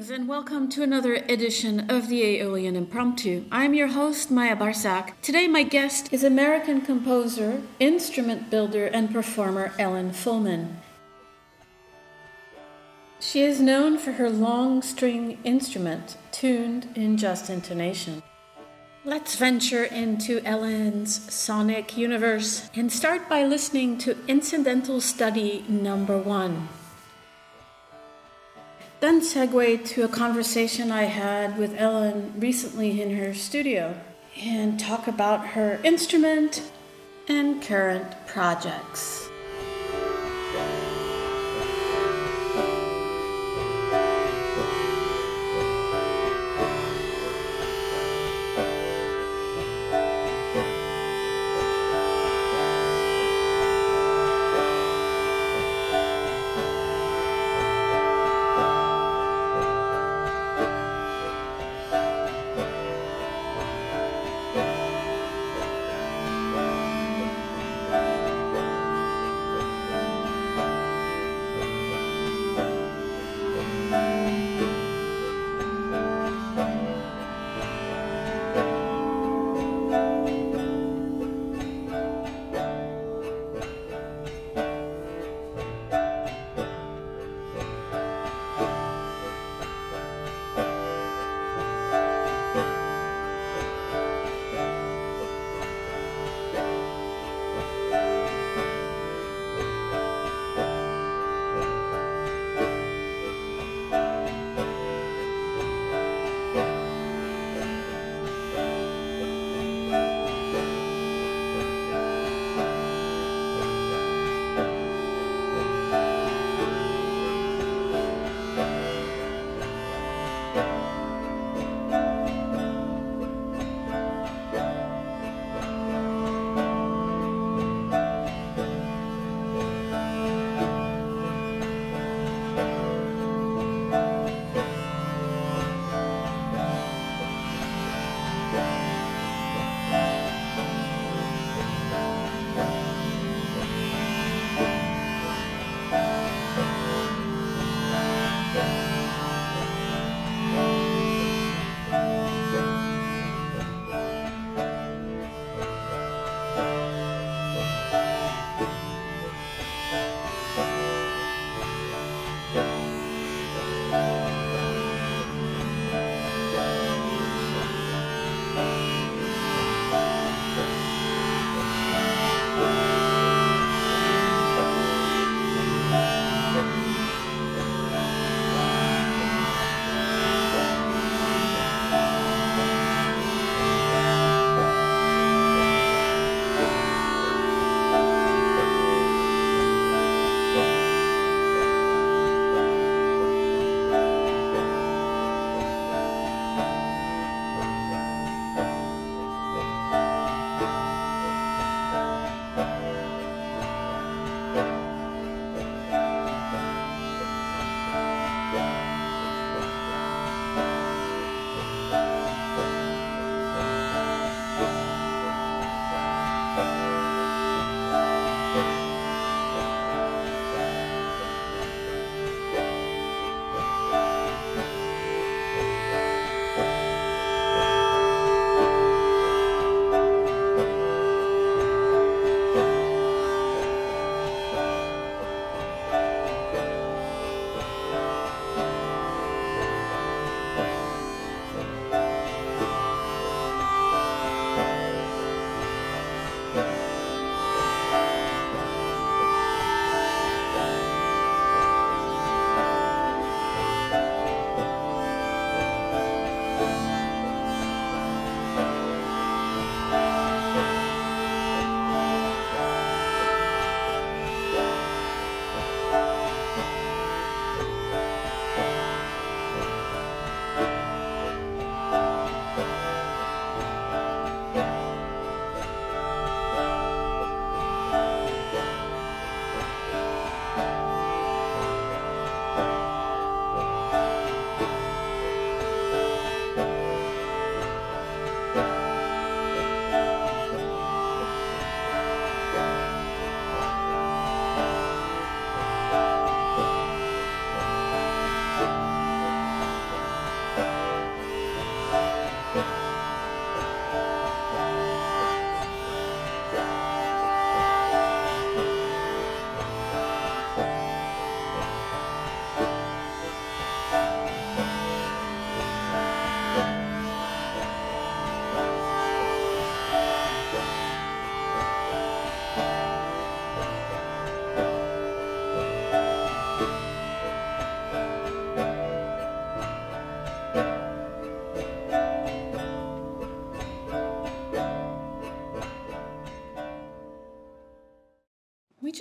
Greetings and welcome to another edition of the Aeolian Impromptu. I'm your host, Maya Barsak. Today my guest is American composer, instrument builder, and performer Ellen Fullman. She is known for her long string instrument, tuned in just intonation. Let's venture into Ellen's sonic universe and start by listening to Incidental Study Number 1. Then segue to a conversation I had with Ellen recently in her studio and talk about her instrument and current projects.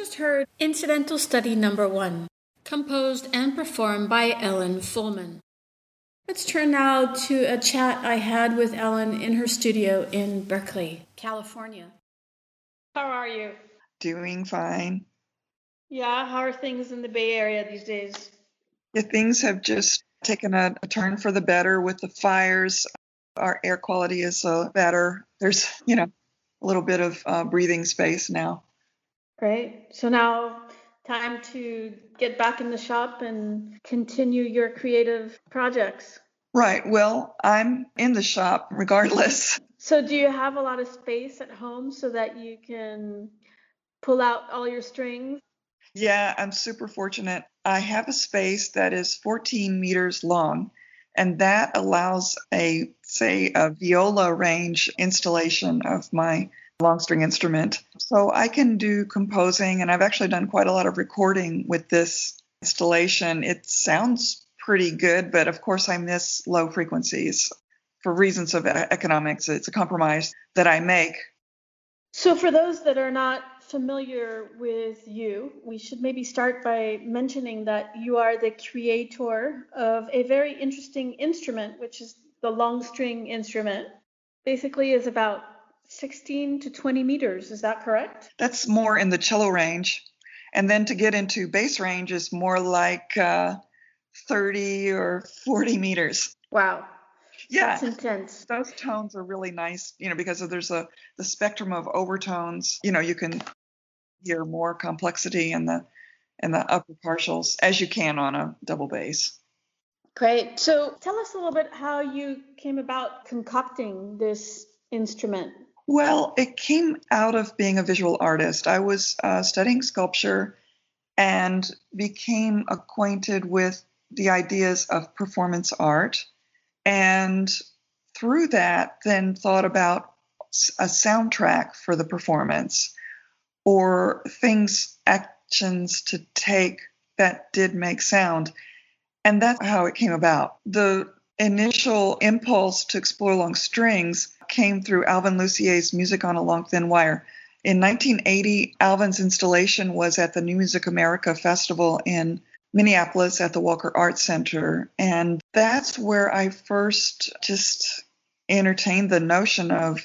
just heard Incidental Study Number 1, composed and performed by Ellen Fullman. Let's turn now to a chat I had with Ellen in her studio in Berkeley, California. How are you? Doing fine. Yeah, how are things in the Bay Area these days? Yeah, things have just taken a turn for the better with the fires. Our air quality is better. There's, a little bit of breathing space now. Great. So now time to get back in the shop and continue your creative projects. Right. Well, I'm in the shop regardless. So do you have a lot of space at home so that you can pull out all your strings? Yeah, I'm super fortunate. I have a space that is 14 meters long, and that allows a viola range installation of my long string instrument. So I can do composing, and I've actually done quite a lot of recording with this installation. It sounds pretty good, but of course I miss low frequencies for reasons of economics. It's a compromise that I make. So for those that are not familiar with you, we should maybe start by mentioning that you are the creator of a very interesting instrument, which is the long string instrument. Basically is about 16 to 20 meters. Is that correct? That's more in the cello range. And then to get into bass range is more like 30 or 40 meters. Wow. Yeah, that's intense. Those tones are really nice, because there's the spectrum of overtones. You can hear more complexity in the upper partials as you can on a double bass. Great. So tell us a little bit how you came about concocting this instrument. Well, it came out of being a visual artist. I was studying sculpture and became acquainted with the ideas of performance art. And through that, then thought about a soundtrack for the performance or actions to take that did make sound. And that's how it came about. The initial impulse to explore long strings came through Alvin Lucier's Music on a Long Thin Wire. In 1980, Alvin's installation was at the New Music America Festival in Minneapolis at the Walker Arts Center. And that's where I first just entertained the notion of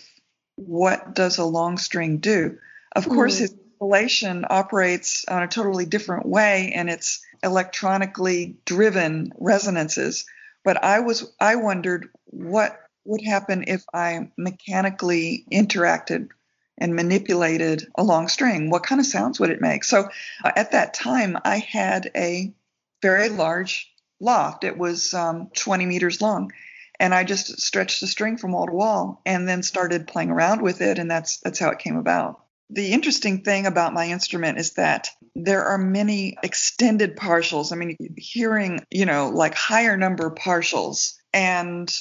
what does a long string do. Of course, his installation operates on a totally different way, and it's electronically driven resonances. But I wondered what would happen if I mechanically interacted and manipulated a long string. What kind of sounds would it make? So at that time, I had a very large loft. It was 20 meters long. And I just stretched the string from wall to wall and then started playing around with it. And that's how it came about. The interesting thing about my instrument is that there are many extended partials. I mean, hearing, like higher number partials. And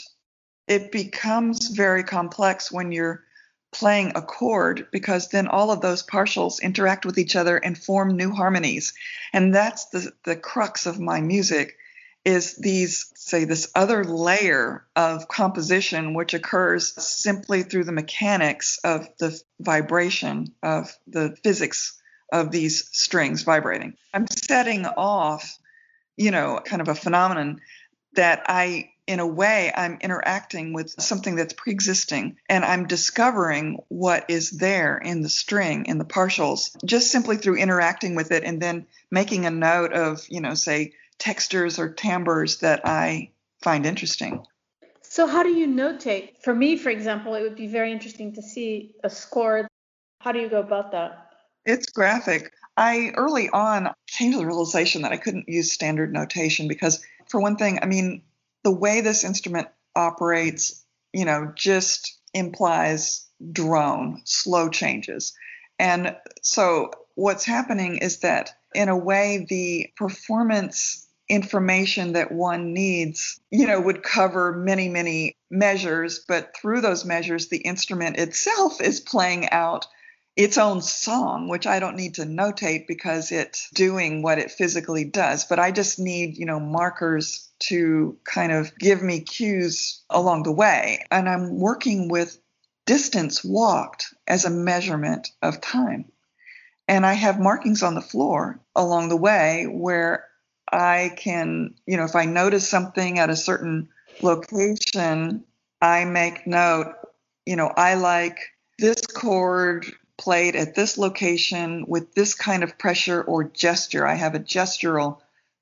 it becomes very complex when you're playing a chord, because then all of those partials interact with each other and form new harmonies. And that's the crux of my music, is this other layer of composition, which occurs simply through the mechanics of the vibration of the physics of these strings vibrating. I'm setting off, kind of a phenomenon that in a way, I'm interacting with something that's pre-existing, and I'm discovering what is there in the string, in the partials, just simply through interacting with it and then making a note of, say, textures or timbres that I find interesting. So how do you notate? For me, for example, it would be very interesting to see a score. How do you go about that? It's graphic. I early on came to the realization that I couldn't use standard notation because, for one thing, the way this instrument operates, just implies drone, slow changes. And so what's happening is that, in a way, the performance information that one needs, would cover many, many measures, but through those measures, the instrument itself is playing out its own song, which I don't need to notate because it's doing what it physically does. But I just need, markers to kind of give me cues along the way. And I'm working with distance walked as a measurement of time. And I have markings on the floor along the way where I can, if I notice something at a certain location, I make note, I like this chord played at this location with this kind of pressure or gesture. I have a gestural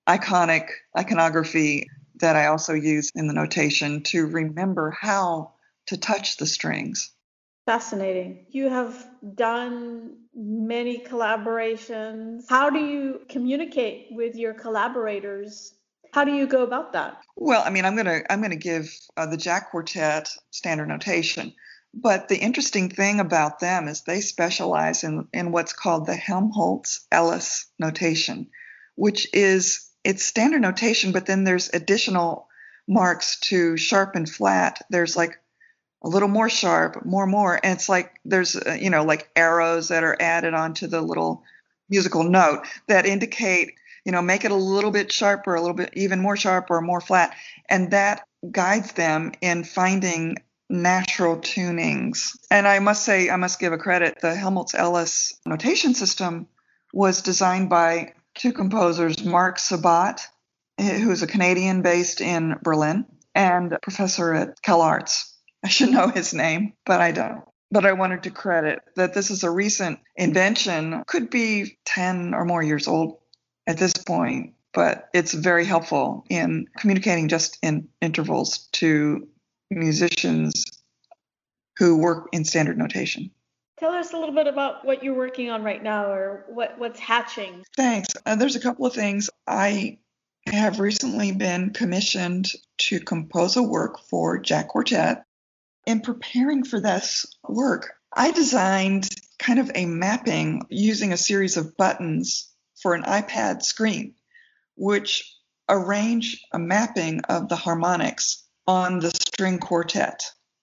iconography that I also use in the notation to remember how to touch the strings. Fascinating. You have done many collaborations. How do you communicate with your collaborators? How do you go about that? Well, I'm gonna give the Jack Quartet standard notation, but the interesting thing about them is they specialize in what's called the Helmholtz-Ellis notation, which is it's standard notation, but then there's additional marks to sharp and flat. There's like a little more sharp, more, and it's like there's like arrows that are added onto the little musical note that indicate, make it a little bit sharper, a little bit even more sharp or more flat, and that guides them in finding natural tunings. And I must give a credit, the Helmholtz-Ellis notation system was designed by two composers, Marc Sabat, who is a Canadian based in Berlin, and a professor at CalArts. I should know his name, but I don't. But I wanted to credit that this is a recent invention, could be 10 or more years old at this point, but it's very helpful in communicating just in intervals to musicians who work in standard notation. Tell us a little bit about what you're working on right now or what's hatching. Thanks. There's a couple of things. I have recently been commissioned to compose a work for Jack Quartet. In preparing for this work, I designed kind of a mapping using a series of buttons for an iPad screen, which arrange a mapping of the harmonics on the string quartet.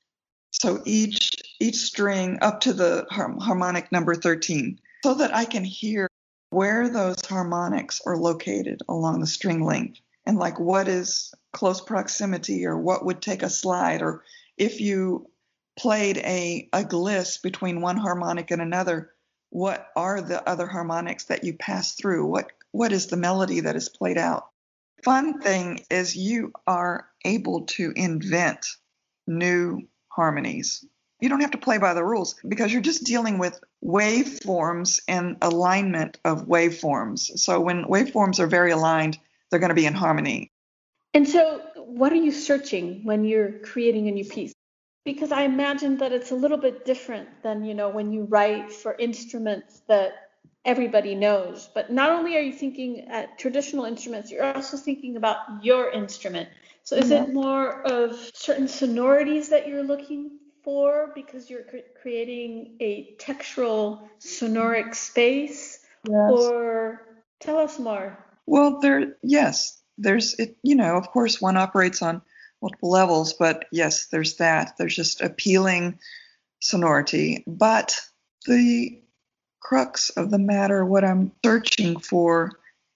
So each string up to the harmonic number 13, so that I can hear where those harmonics are located along the string length, and like what is close proximity, or what would take a slide, or if you played a gliss between one harmonic and another, what are the other harmonics that you pass through? What is the melody that is played out? Fun thing is you are able to invent new harmonies. You don't have to play by the rules because you're just dealing with waveforms and alignment of waveforms. So when waveforms are very aligned, they're going to be in harmony. And so what are you searching when you're creating a new piece? Because I imagine that it's a little bit different than, when you write for instruments that everybody knows. But not only are you thinking at traditional instruments, you're also thinking about your instrument. So is it more of certain sonorities that you're looking for because you're creating a textural sonoric space? Yes. Or tell us more. Well, there's it, of course one operates on multiple levels, but yes, there's that. There's just appealing sonority. But the crux of the matter, what I'm searching for,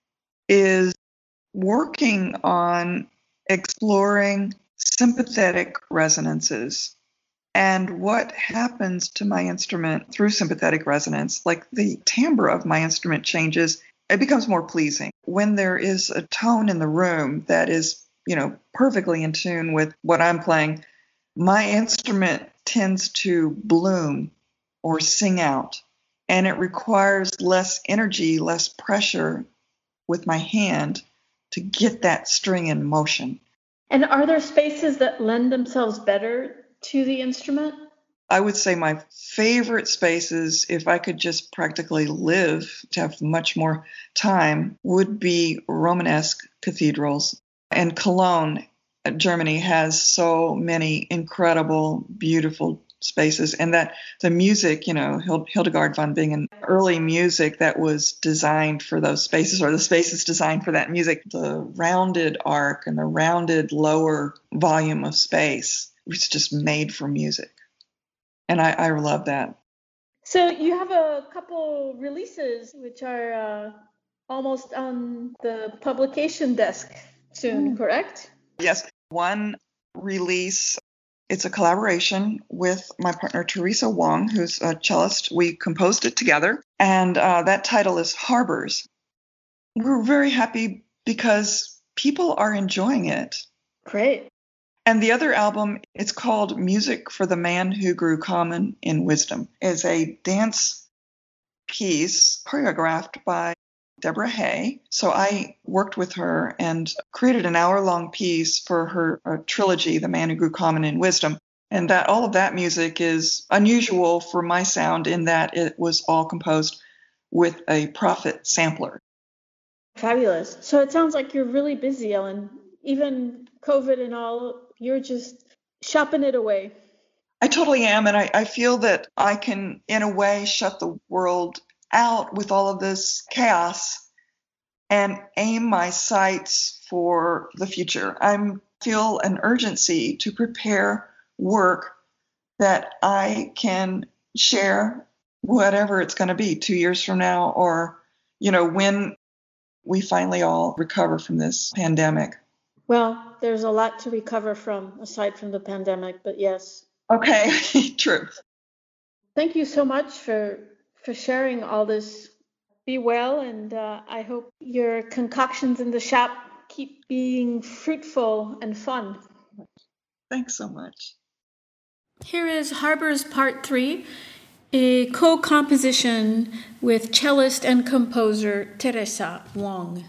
is working on exploring sympathetic resonances and what happens to my instrument through sympathetic resonance. Like the timbre of my instrument changes, it becomes more pleasing. When there is a tone in the room that is perfectly in tune with what I'm playing, my instrument tends to bloom or sing out, and it requires less energy, less pressure with my hand to get that string in motion. And are there spaces that lend themselves better to the instrument? I would say my favorite spaces, if I could just practically live to have much more time, would be Romanesque cathedrals. And Cologne, Germany, has so many incredible, beautiful spaces. And that the music, Hildegard von Bingen, early music that was designed for those spaces, or the spaces designed for that music, the rounded arc and the rounded lower volume of space was just made for music. And I love that. So you have a couple releases which are almost on the publication desk soon, correct? Yes. One release, it's a collaboration with my partner Teresa Wong, who's a cellist. We composed it together. And that title is Harbors. We're very happy because people are enjoying it. Great. And the other album, it's called Music for the Man Who Grew Common in Wisdom, is a dance piece choreographed by Deborah Hay. So I worked with her and created an hour-long piece for her trilogy, The Man Who Grew Common in Wisdom. And that all of that music is unusual for my sound in that it was all composed with a Prophet sampler. Fabulous. So it sounds like you're really busy, Ellen. Even COVID and all, you're just shopping it away. I totally am. And I feel that I can, in a way, shut the world out with all of this chaos and aim my sights for the future. I feel an urgency to prepare work that I can share, whatever it's going to be, 2 years from now, or, when we finally all recover from this pandemic. Well, there's a lot to recover from aside from the pandemic, but yes. Okay, true. Thank you so much for sharing all this. Be well, and I hope your concoctions in the shop keep being fruitful and fun. Thanks so much. Here is Harbors Part 3, a co-composition with cellist and composer Teresa Wong.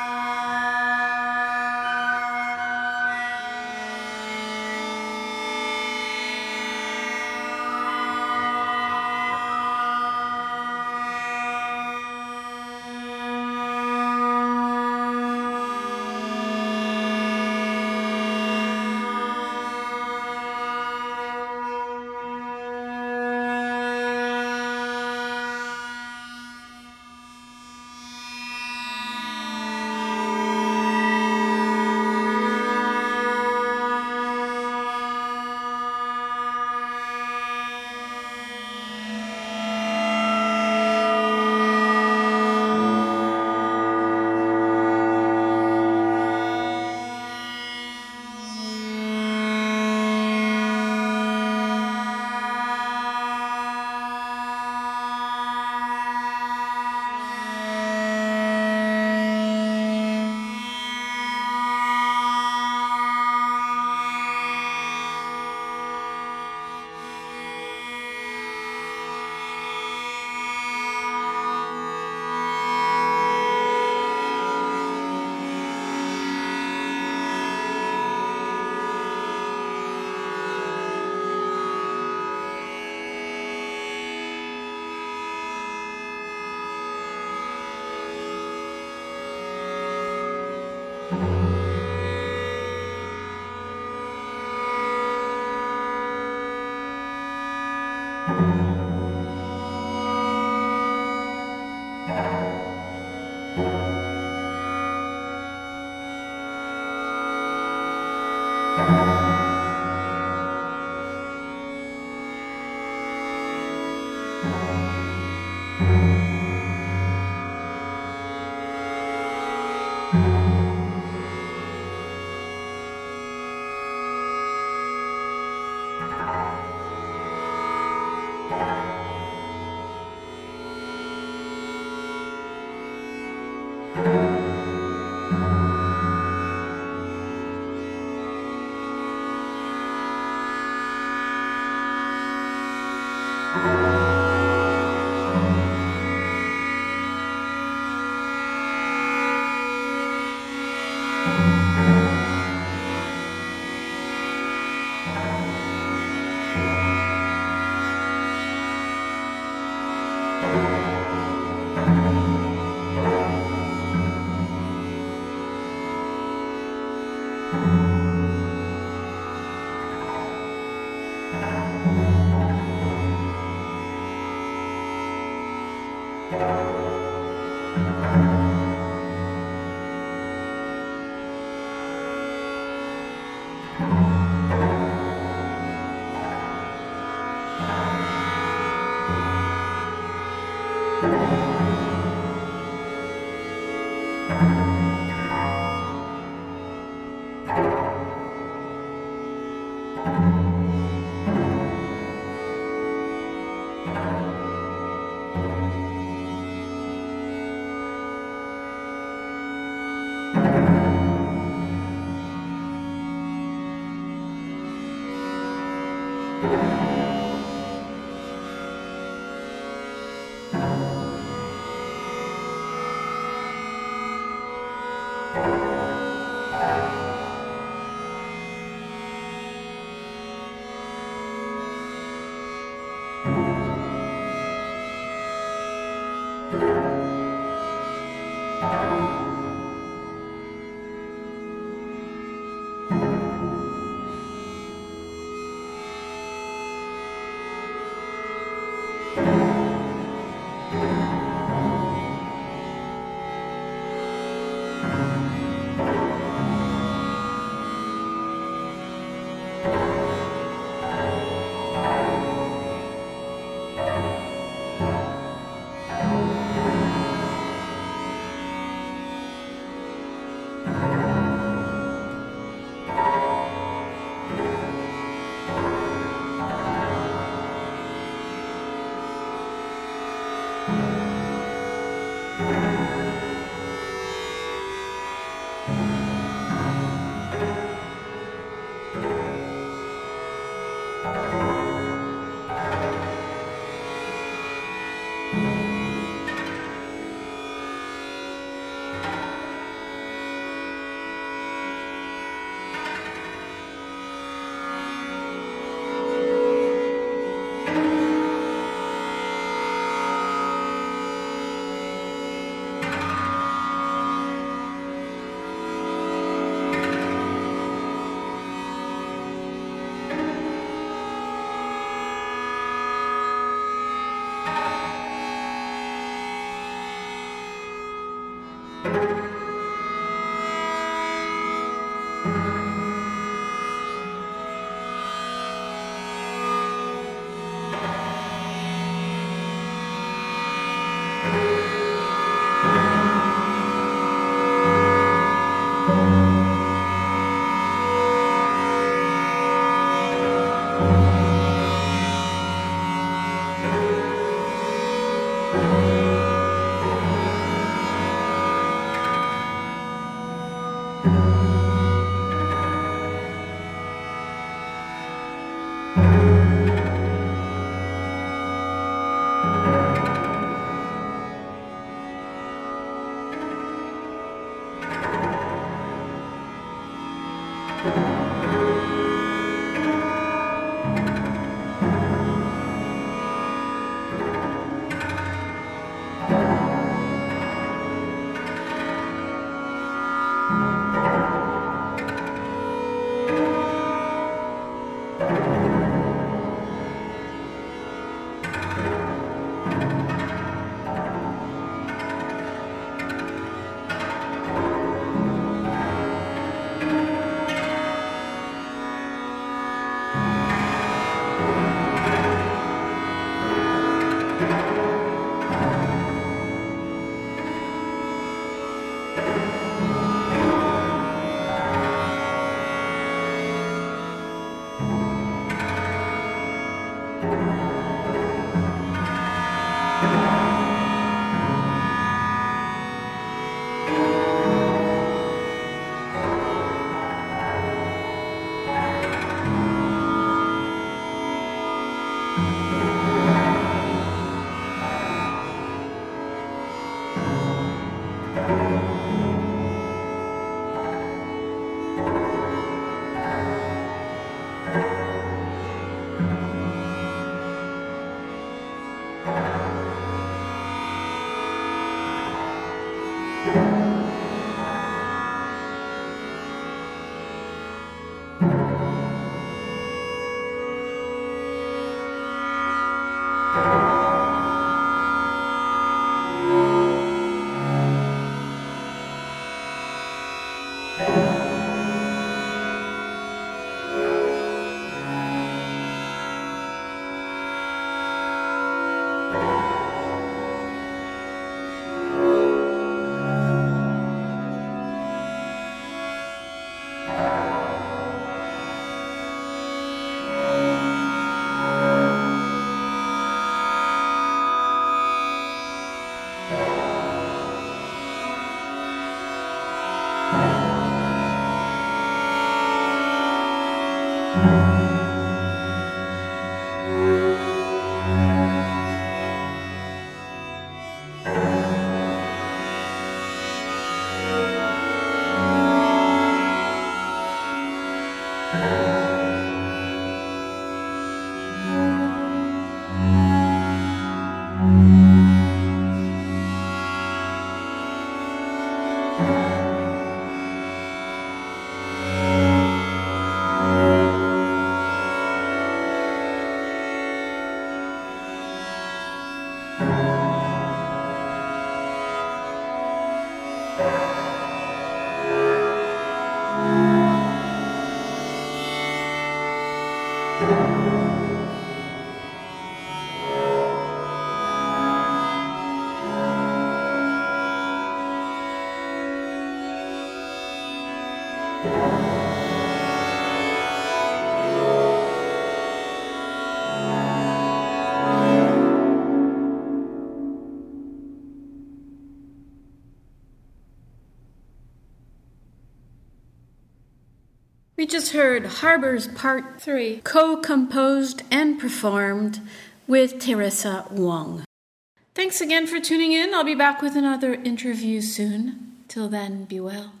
We just heard Harbors Part 3, co-composed and performed with Teresa Wong. Thanks again for tuning in. I'll be back with another interview soon. Till then, be well.